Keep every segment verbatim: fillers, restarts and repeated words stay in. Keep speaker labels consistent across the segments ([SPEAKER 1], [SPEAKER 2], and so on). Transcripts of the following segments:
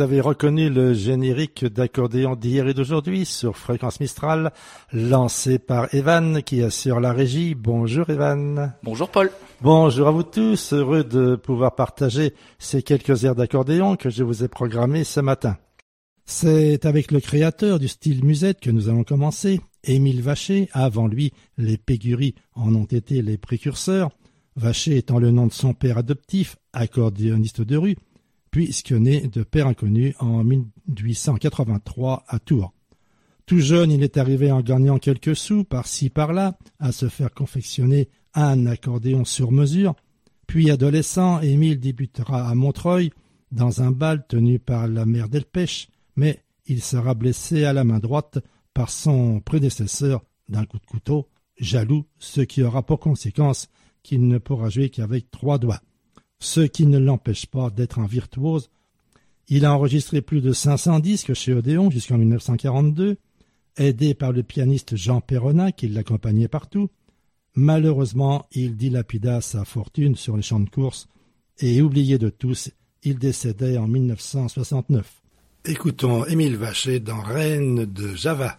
[SPEAKER 1] avez reconnu le générique d'accordéon d'hier et d'aujourd'hui sur Fréquence Mistral, lancé par Evan qui assure la régie. Bonjour Evan.
[SPEAKER 2] Bonjour Paul.
[SPEAKER 1] Bonjour à vous tous, heureux de pouvoir partager ces quelques airs d'accordéon que je vous ai programmés ce matin. C'est avec le créateur du style musette que nous allons commencer, Émile Vacher. Avant lui, les Pégury en ont été les précurseurs, Vacher étant le nom de son père adoptif, accordéoniste de rue, puisque né de père inconnu en mille huit cent quatre-vingt-trois à Tours. Tout jeune, il est arrivé en gagnant quelques sous par-ci par-là à se faire confectionner un accordéon sur mesure. Puis adolescent, Émile débutera à Montreuil dans un bal tenu par la mère Delpech, mais il sera blessé à la main droite par son prédécesseur d'un coup de couteau, jaloux, ce qui aura pour conséquence qu'il ne pourra jouer qu'avec trois doigts. Ce qui ne l'empêche pas d'être un virtuose. Il a enregistré plus de cinq cents disques chez Odéon jusqu'en mille neuf cent quarante-deux, aidé par le pianiste Jean Perronin qui l'accompagnait partout. Malheureusement, il dilapida sa fortune sur les champs de course et, oublié de tous, il décédait en mille neuf cent soixante-neuf. Écoutons Émile Vacher dans Reine de Java.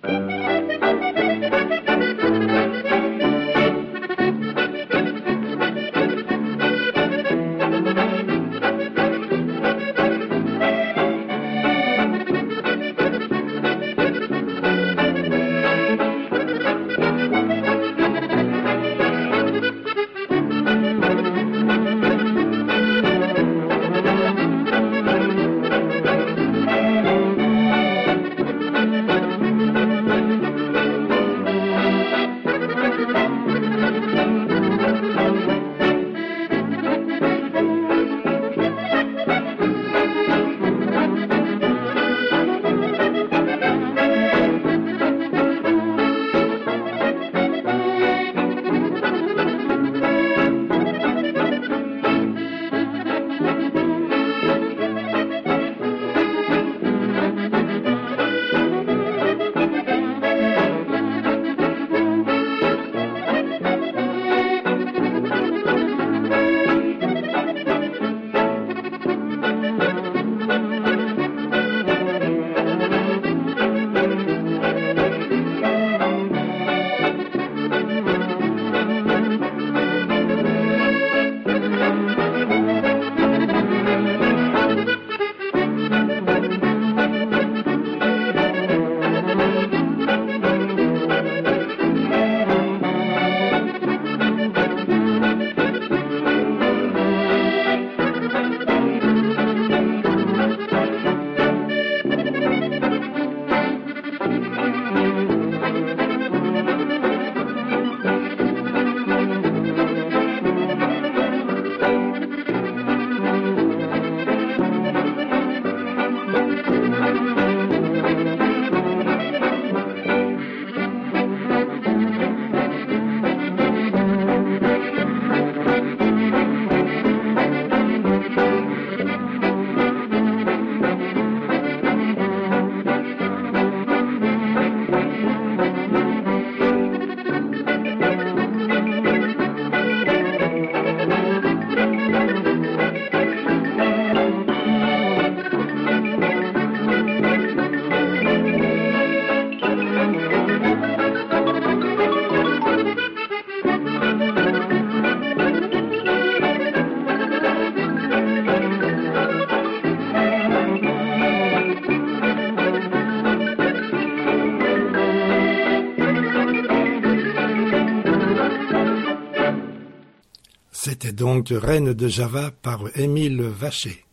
[SPEAKER 1] C'était donc Reine de Java par Émile Vacher.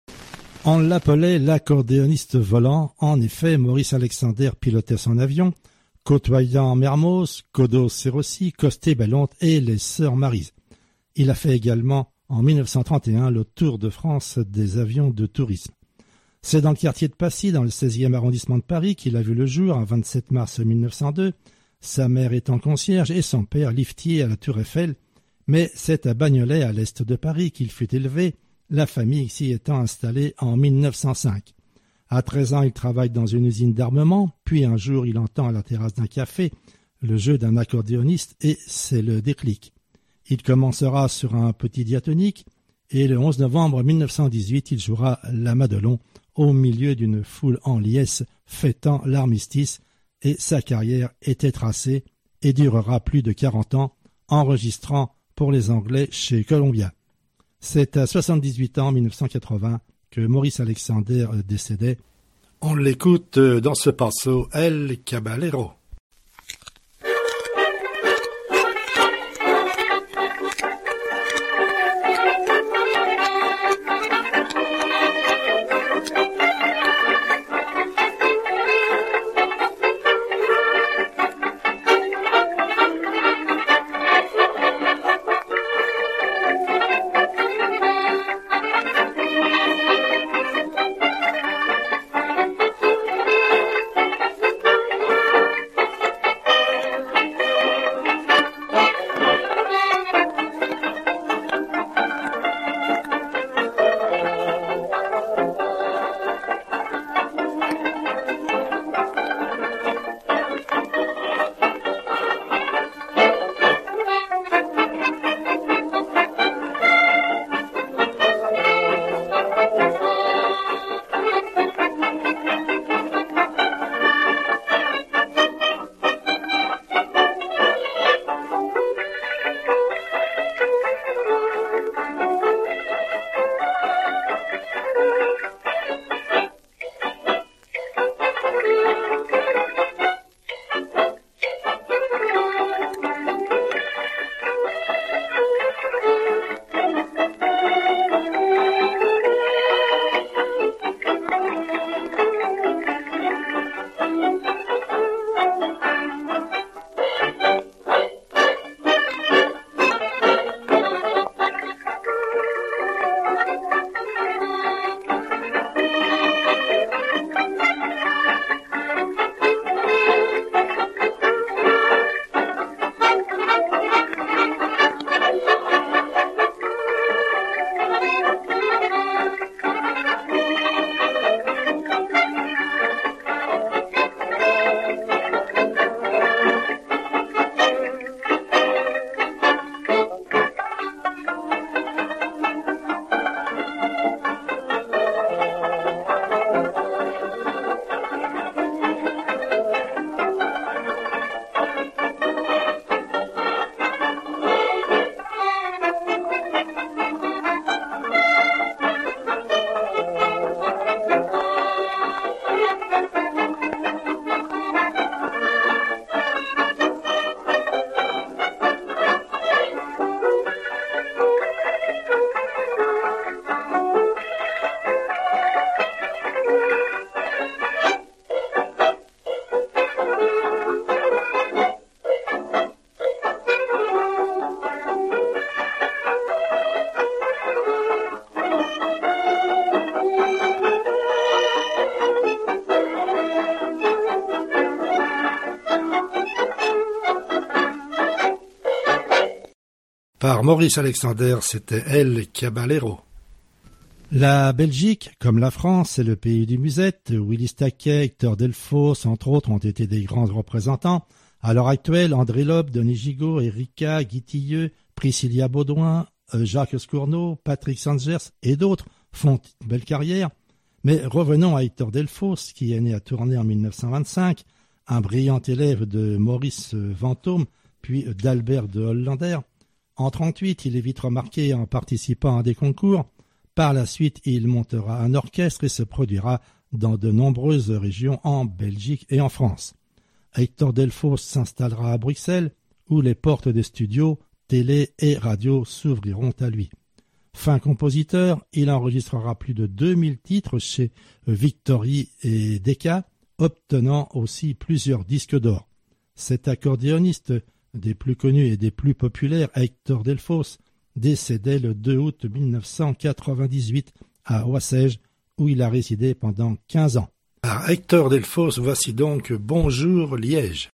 [SPEAKER 1] On l'appelait l'accordéoniste volant. En effet, Maurice Alexander pilotait son avion, côtoyant Mermoz, Codos-Serossi, Costé-Bellonte et les Sœurs Maryse. Il a fait également, en mille neuf cent trente et un, le Tour de France des avions de tourisme. C'est dans le quartier de Passy, dans le seizième arrondissement de Paris, qu'il a vu le jour, un vingt-sept mars mille neuf cent deux, sa mère étant concierge et son père liftier à la Tour Eiffel. Mais c'est à Bagnolet, à l'est de Paris, qu'il fut élevé, la famille s'y étant installée en mille neuf cent cinq. À treize ans, il travaille dans une usine d'armement, puis un jour, il entend à la terrasse d'un café le jeu d'un accordéoniste et c'est le déclic. Il commencera sur un petit diatonique et le onze novembre mille neuf cent dix-huit, il jouera la Madelon au milieu d'une foule en liesse fêtant l'armistice, et sa carrière était tracée et durera plus de quarante ans, enregistrant pour les Anglais chez Columbia. C'est à soixante-dix-huit ans, en mille neuf cent quatre-vingts, que Maurice Alexander décédait. On l'écoute dans ce passo El Caballero. Par Maurice Alexander, c'était El Caballero. La Belgique, comme la France, c'est le pays du musette. Willis Taquet, Hector Delfosse, entre autres, ont été des grands représentants. À l'heure actuelle, André Lobe, Denis Gigot, Erika, Guy Tilleux, Priscilla Baudouin, Jacques Scourneau, Patrick Sangers et d'autres font une belle carrière. Mais revenons à Hector Delfosse, qui est né à Tournai en mille neuf cent vingt-cinq, un brillant élève de Maurice Venthôme, puis d'Albert de Hollander. En trente-huit, il est vite remarqué en participant à des concours. Par la suite, il montera un orchestre et se produira dans de nombreuses régions en Belgique et en France. Hector Delfosse s'installera à Bruxelles, où les portes des studios, télé et radio s'ouvriront à lui. Fin compositeur, il enregistrera plus de deux mille titres chez Victory et Decca, obtenant aussi plusieurs disques d'or. Cet accordéoniste, des plus connus et des plus populaires, Hector Delfosse, décédait le deux août mille neuf cent quatre-vingt-dix-huit à Oissèges, où il a résidé pendant quinze ans. Par Hector Delfosse, voici donc Bonjour Liège.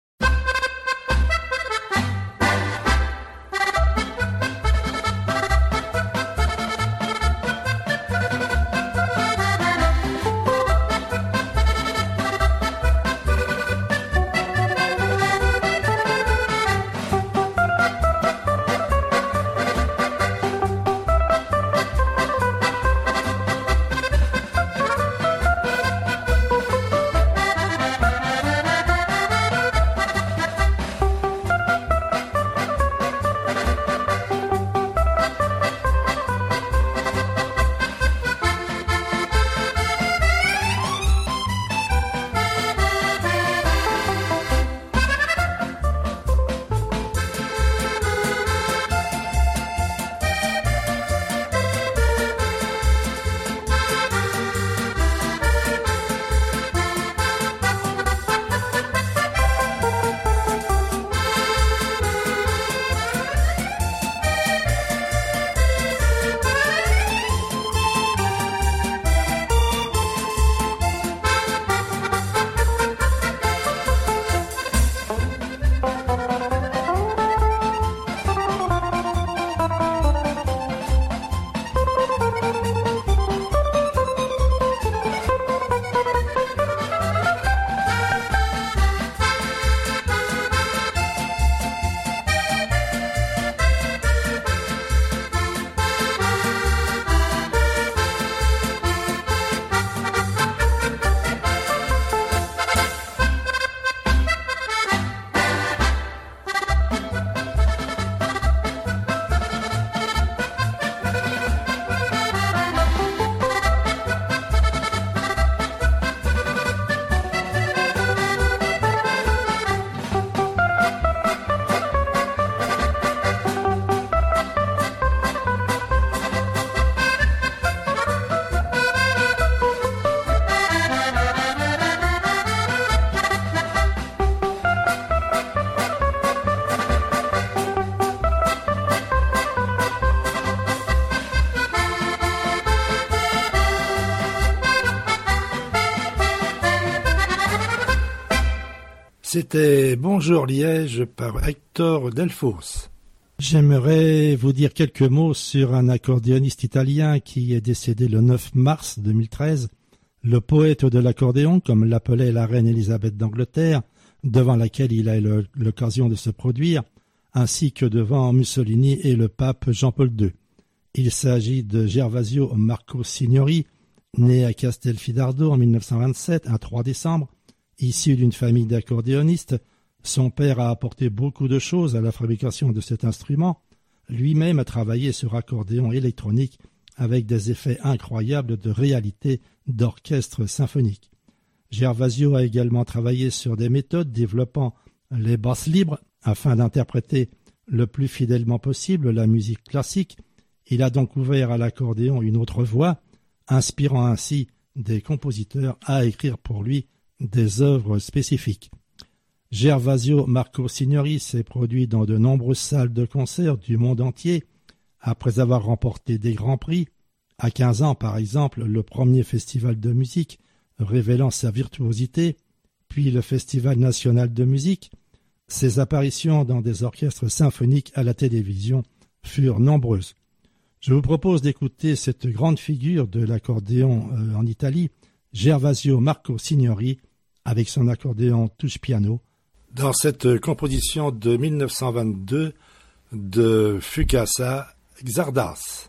[SPEAKER 1] C'était Bonjour Liège par Hector Delfos. J'aimerais vous dire quelques mots sur un accordéoniste italien qui est décédé le neuf mars deux mille treize, le poète de l'accordéon, comme l'appelait la reine Élisabeth d'Angleterre, devant laquelle il a eu l'occasion de se produire, ainsi que devant Mussolini et le pape Jean-Paul deux. Il s'agit de Gervasio Marco Signori, né à Castelfidardo en mille neuf cent vingt-sept, un trois décembre. Issu d'une famille d'accordéonistes, son père a apporté beaucoup de choses à la fabrication de cet instrument. Lui-même a travaillé sur accordéon électronique avec des effets incroyables de réalité d'orchestre symphonique. Gervasio a également travaillé sur des méthodes développant les basses libres afin d'interpréter le plus fidèlement possible la musique classique. Il a donc ouvert à l'accordéon une autre voie, inspirant ainsi des compositeurs à écrire pour lui des œuvres spécifiques. Gervasio Marco Signori s'est produit dans de nombreuses salles de concert du monde entier, après avoir remporté des grands prix. À quinze ans, par exemple, le premier festival de musique révélant sa virtuosité, puis le Festival national de musique. Ses apparitions dans des orchestres symphoniques à la télévision furent nombreuses. Je vous propose d'écouter cette grande figure de l'accordéon euh, en Italie, Gervasio Marco Signori, avec son accordéon touche-piano, dans cette composition de mille neuf cent vingt-deux de Fukasa Xardas.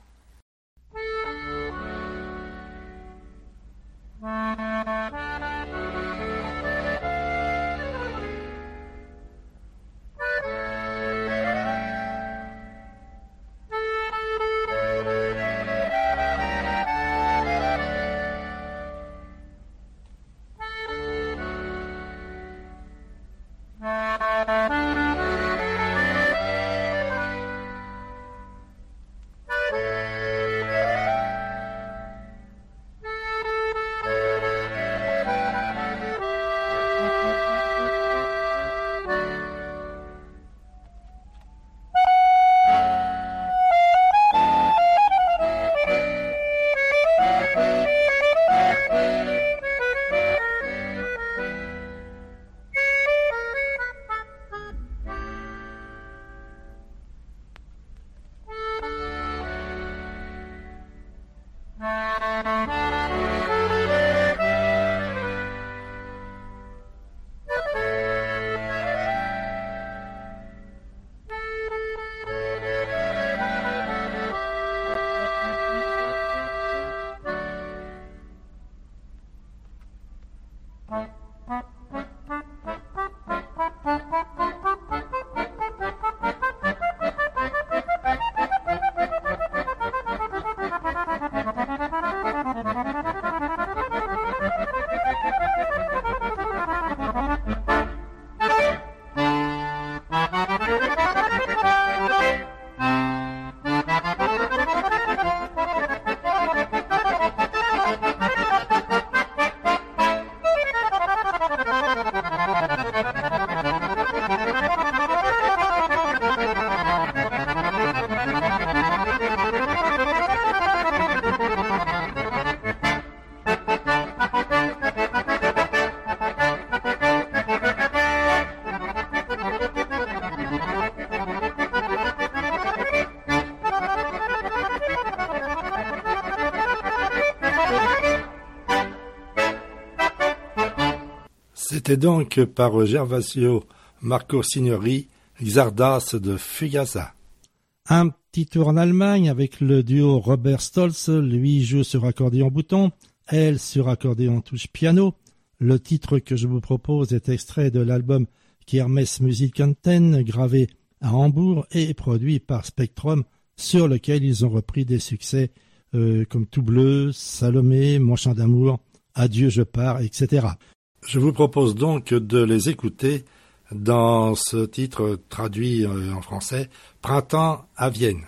[SPEAKER 1] C'était donc par Gervasio Marco Signori, Xardas de Fugasa. Un petit tour en Allemagne avec le duo Robert Stolz, lui joue sur accordéon bouton, elle sur accordéon touche piano. Le titre que je vous propose est extrait de l'album Kermes Musikanten, gravé à Hambourg et produit par Spectrum, sur lequel ils ont repris des succès euh, comme Tout Bleu, Salomé, Mon chant d'amour, Adieu je pars, et cetera. Je vous propose donc de les écouter dans ce titre traduit en français, Printemps à Vienne.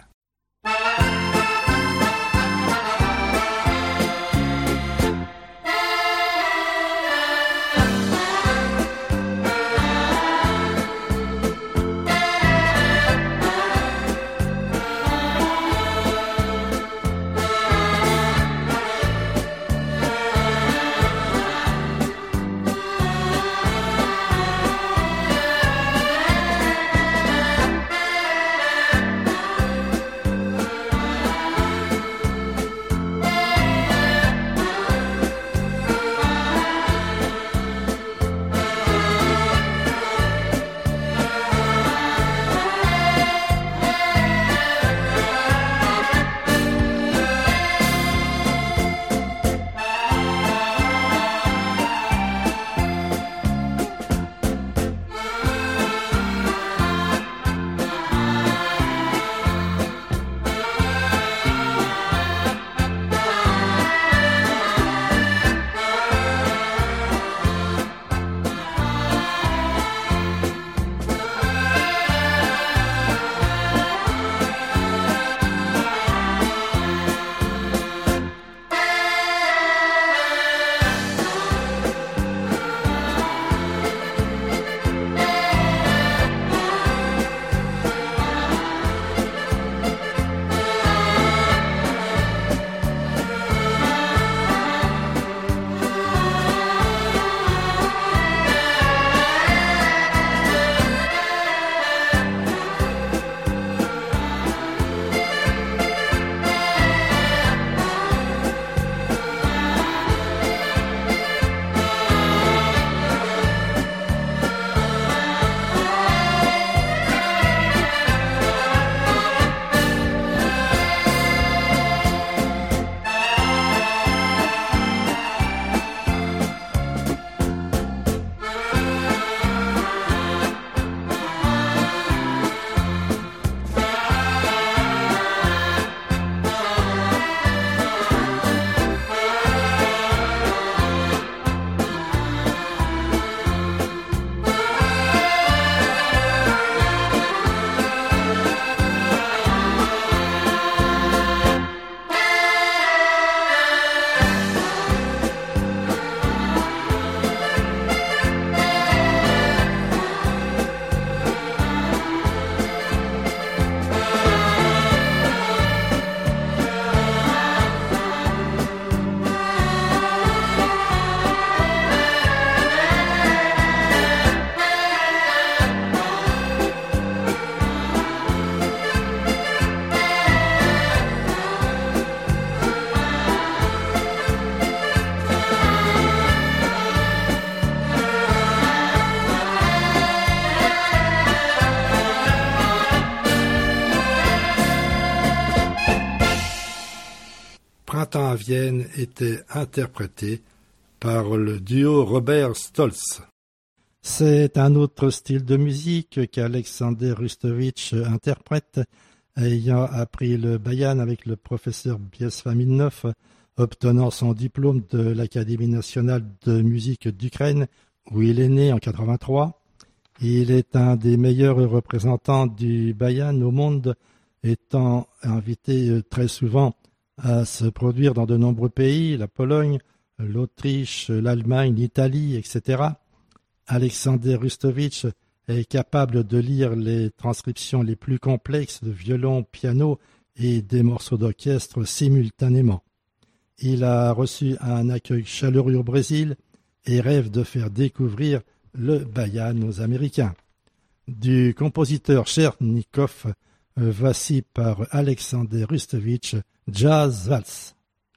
[SPEAKER 1] matin à Vienne était interprété par le duo Robert Stolz. C'est un autre style de musique qu'Alexander Rustovitch interprète, ayant appris le bayan avec le professeur Biesvaminov, obtenant son diplôme de l'Académie nationale de musique d'Ukraine, où il est né en quatre-vingt-trois. Il est un des meilleurs représentants du bayan au monde, étant invité très souvent à se produire dans de nombreux pays, la Pologne, l'Autriche, l'Allemagne, l'Italie, et cetera. Alexander Rustovitch est capable de lire les transcriptions les plus complexes de violon, piano et des morceaux d'orchestre simultanément. Il a reçu un accueil chaleureux au Brésil et rêve de faire découvrir le bayan aux Américains. Du compositeur Chernikov, voici par Alexander Rustovitch, Jazz Vals.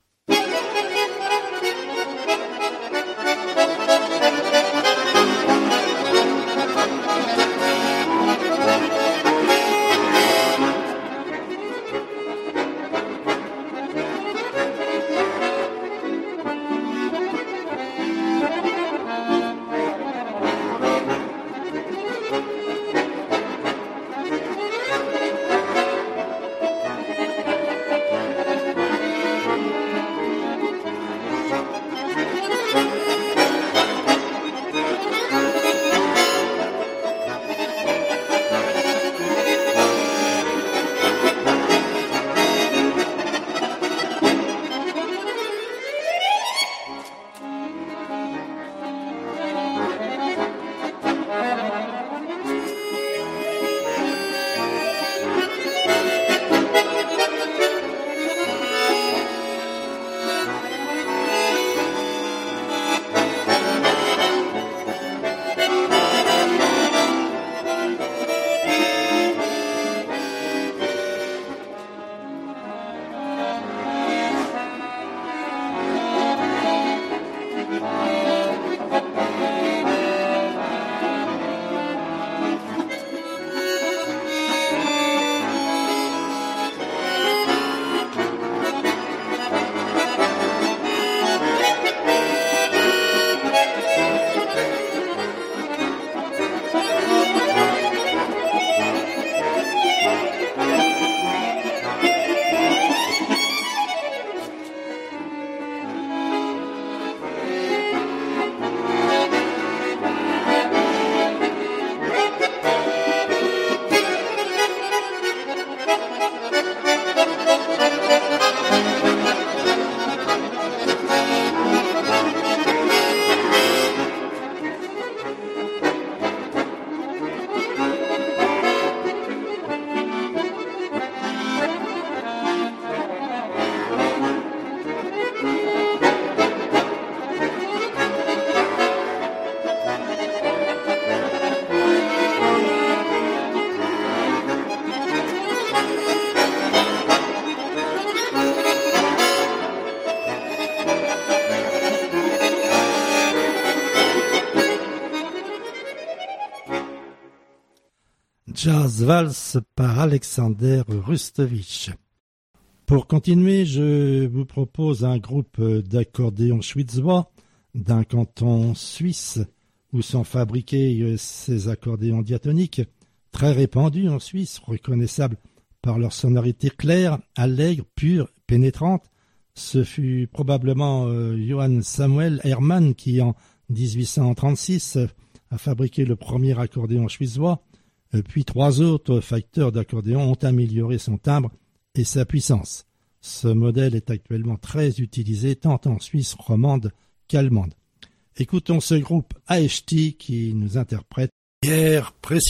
[SPEAKER 1] Jazz Vals par Alexander Rustovitch. Pour continuer, je vous propose un groupe d'accordéons schwyzois d'un canton suisse où sont fabriqués ces accordéons diatoniques, très répandus en Suisse, reconnaissables par leur sonorité claire, allègre, pure, pénétrante. Ce fut probablement euh, Johann Samuel Hermann qui, en dix-huit cent trente-six, a fabriqué le premier accordéon schwyzois. Puis trois autres facteurs d'accordéon ont amélioré son timbre et sa puissance. Ce modèle est actuellement très utilisé tant en Suisse romande qu'allemande. Écoutons ce groupe A H T qui nous interprète « Pierre précieuse ».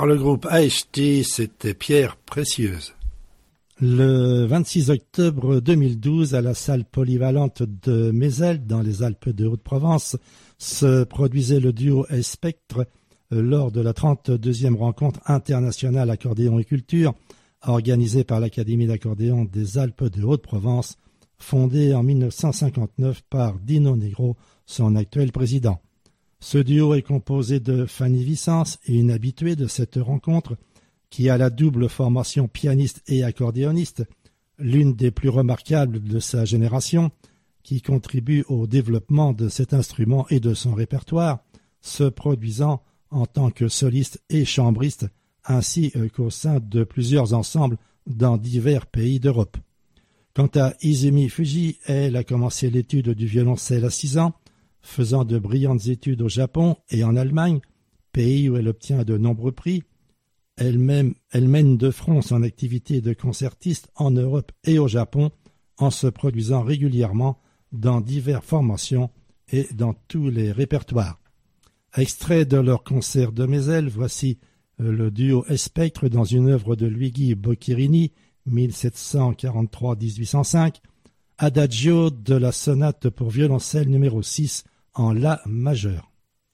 [SPEAKER 1] par le groupe H T, c'était Pierre Précieuse. Le vingt-six octobre deux mille douze, à la salle polyvalente de Mézel, dans les Alpes de Haute-Provence, se produisait le duo S-Spectre lors de la trente-deuxième rencontre internationale accordéon et culture, organisée par l'Académie d'accordéon des Alpes de Haute-Provence, fondée en mille neuf cent cinquante-neuf par Dino Negro, son actuel président. Ce duo est composé de Fanny Vicence, une habituée de cette rencontre, qui a la double formation pianiste et accordéoniste, l'une des plus remarquables de sa génération, qui contribue au développement de cet instrument et de son répertoire, se produisant en tant que soliste et chambriste, ainsi qu'au sein de plusieurs ensembles dans divers pays d'Europe. Quant à Izumi Fuji, elle a commencé l'étude du violoncelle à six ans, faisant de brillantes études au Japon et en Allemagne, pays où elle obtient de nombreux prix. Elle-même, elle mène de front son activité de concertiste en Europe et au Japon, en se produisant régulièrement dans diverses formations et dans tous les répertoires. Extrait de leur concert de Mézel, voici le duo S-Spectre dans une œuvre de Luigi Boccherini, mille sept cent quarante-trois à dix-huit cent cinq, Adagio de la sonate pour violoncelle numéro six en La majeur.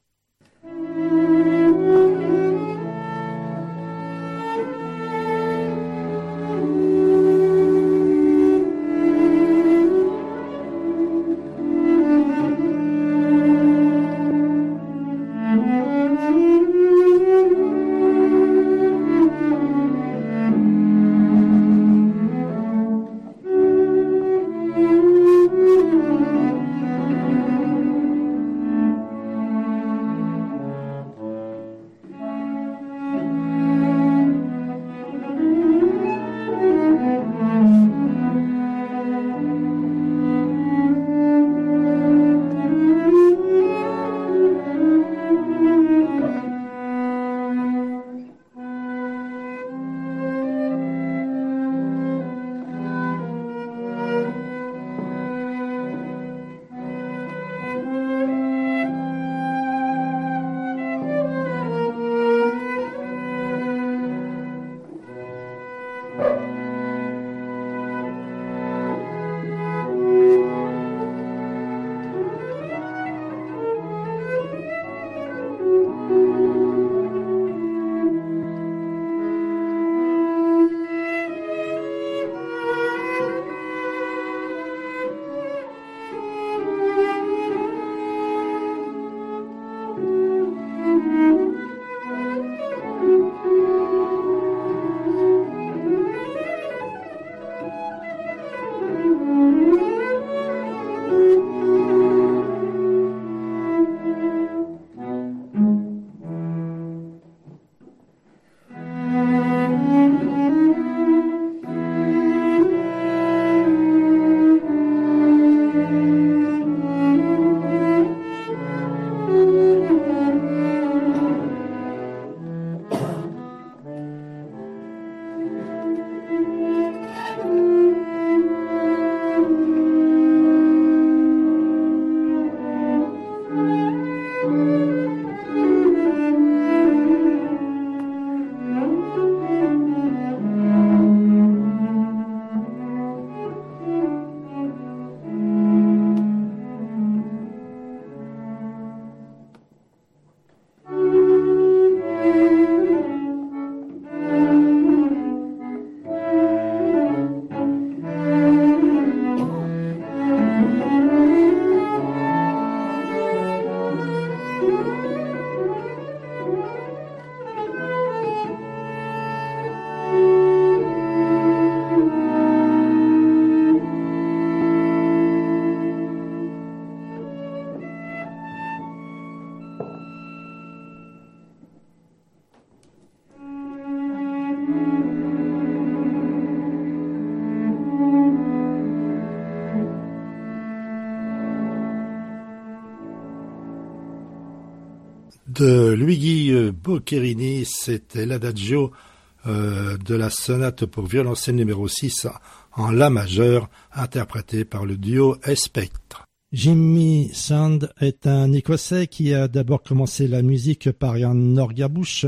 [SPEAKER 1] de Luigi Boccherini, c'était l'adagio euh, de la sonate pour violoncelle numéro six en La majeur, interprété par le duo S-Spectre. Jimmy Sand est un Écossais qui a d'abord commencé la musique par un orgue à bouche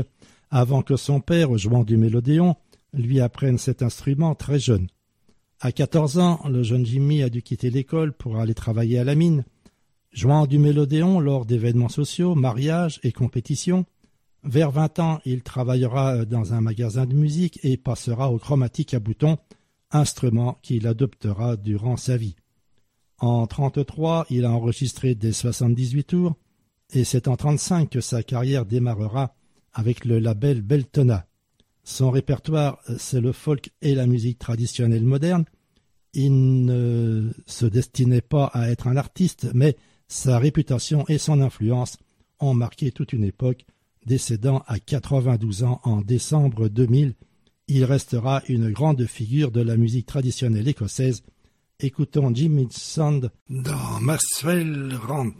[SPEAKER 1] avant que son père, jouant du mélodéon, lui apprenne cet instrument très jeune. À quatorze ans, le jeune Jimmy a dû quitter l'école pour aller travailler à la mine. Jouant du mélodéon lors d'événements sociaux, mariages et compétitions, vers vingt ans, il travaillera dans un magasin de musique et passera au chromatique à boutons, instrument qu'il adoptera durant sa vie. En trente-trois, il a enregistré des soixante-dix-huit tours et c'est en trente-cinq que sa carrière démarrera avec le label Beltona. Son répertoire, c'est le folk et la musique traditionnelle moderne. Il ne se destinait pas à être un artiste, mais sa réputation et son influence ont marqué toute une époque. Décédant à quatre-vingt-douze ans en décembre deux mille, il restera une grande figure de la musique traditionnelle écossaise. Écoutons Jimmy Sand dans Maxwell Rand.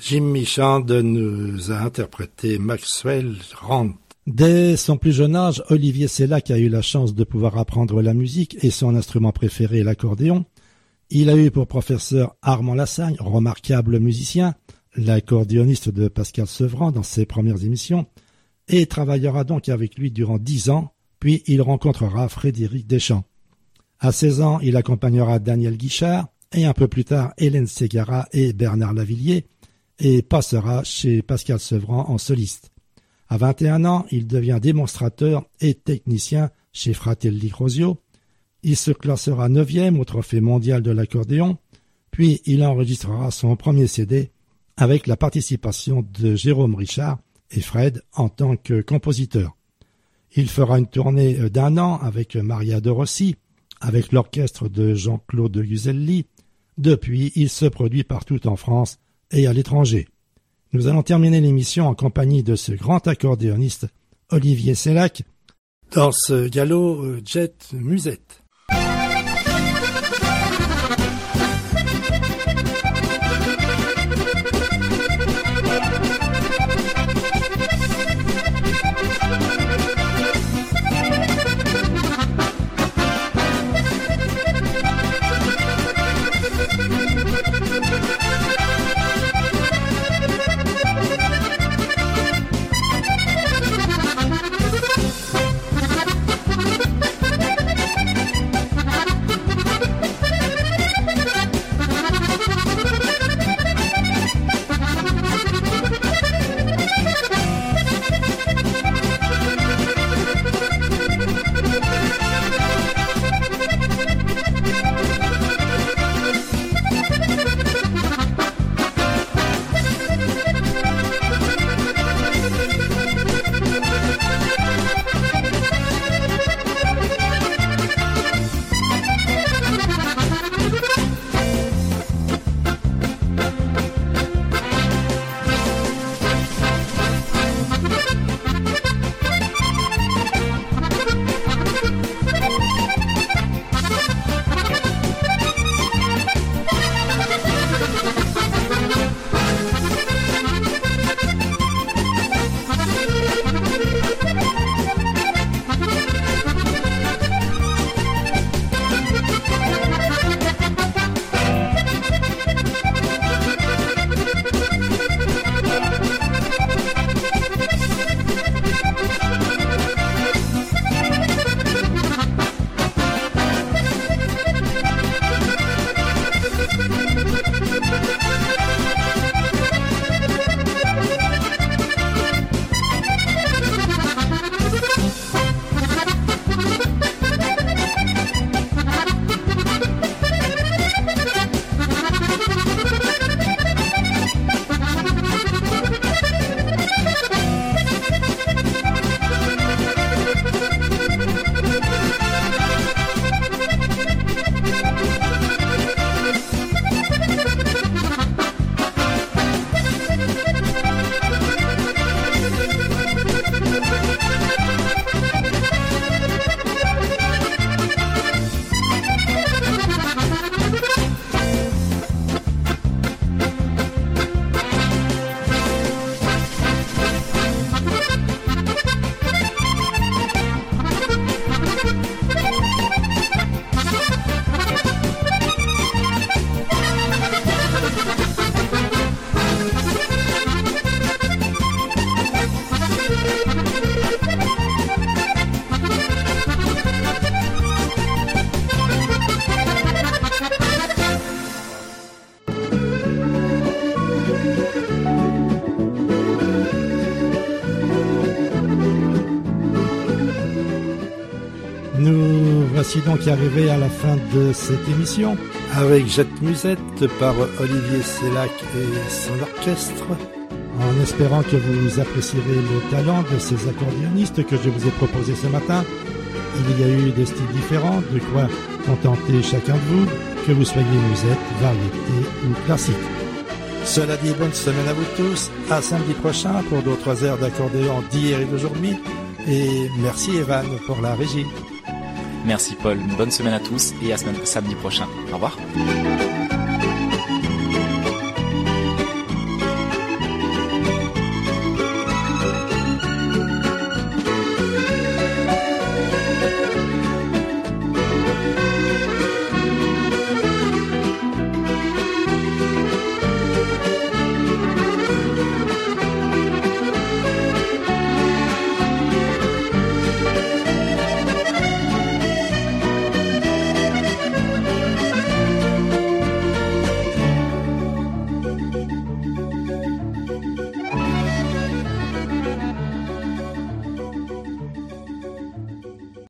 [SPEAKER 1] Jimmy Shand nous a interprété Maxwell Rand. Dès son plus jeune âge, Olivier Sellac a eu la chance de pouvoir apprendre la musique et son instrument préféré, l'accordéon. Il a eu pour professeur Armand Lassagne, remarquable musicien, l'accordéoniste de Pascal Sevran dans ses premières émissions, et travaillera donc avec lui durant dix ans, puis il rencontrera Frédéric Deschamps. À seize ans, il accompagnera Daniel Guichard, et un peu plus tard Hélène Ségara et Bernard Lavillier, et passera chez Pascal Sevran en soliste. À vingt et un ans, il devient démonstrateur et technicien chez Fratelli Crosio. Il se classera neuvième au Trophée mondial de l'accordéon, puis il enregistrera son premier C D avec la participation de Jérôme Richard et Fred en tant que compositeur. Il fera une tournée d'un an avec Maria de Rossi, avec l'orchestre de Jean-Claude Guzelli. Depuis, il se produit partout en France et à l'étranger. Nous allons terminer l'émission en compagnie de ce grand accordéoniste, Olivier Sellac, dans ce galop Jet Musette. Voici donc arrivé à la fin de cette émission avec Jet Musette par Olivier Sellac et son orchestre, en espérant que vous apprécierez le talent de ces accordéonistes que je vous ai proposés ce matin. Il y a eu des styles différents, de quoi contenter chacun de vous, que vous soyez musette, variété ou classique. Cela dit, bonne semaine à vous tous, à samedi prochain pour d'autres airs d'accordéon d'hier et d'aujourd'hui, et merci Evan pour la régie.
[SPEAKER 2] Merci Paul, bonne semaine à tous et à samedi prochain. Au revoir.